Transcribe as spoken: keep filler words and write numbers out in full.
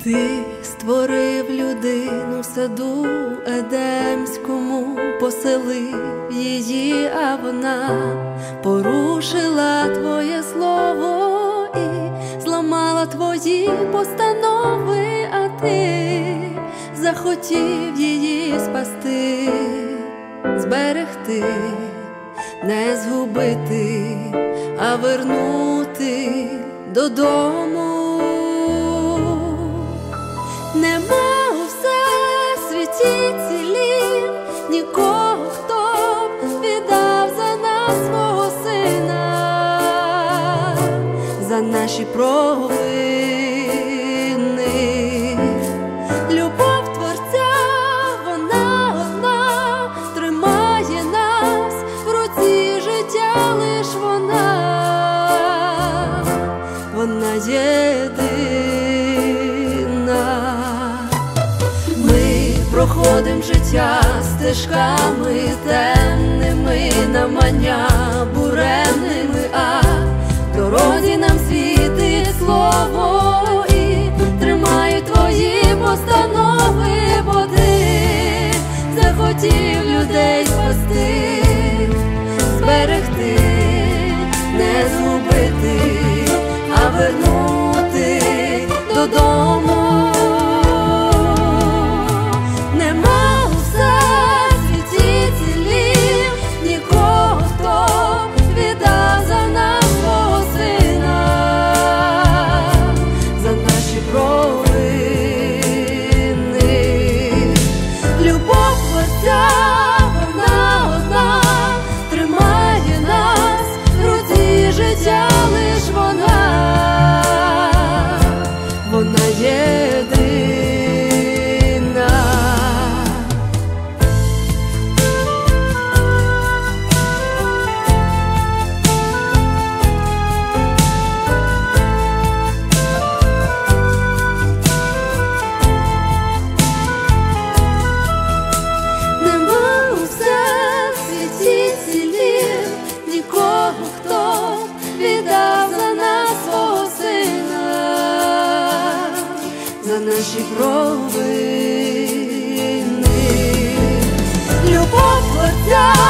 Ти створив людину в саду Едемському, поселив її, а вона порушила твоє слово і зламала твої постанови, а ти захотів її спасти, зберегти, не згубити, а вернути додому. Нема у всесвіті цілім нікого, хто б віддав за нас свого сина, за наші провини. Любов Творця, вона одна, тримає нас в руці життя, лиш вона, вона єдина. Проходим життя стежками темними, навмання буремними, а в дорозі нам світить слово і тримає твої постанови, бо ти захотів людей спасти, зберегти, не згубити, а вернути додому. За наші провини. Любов Творця,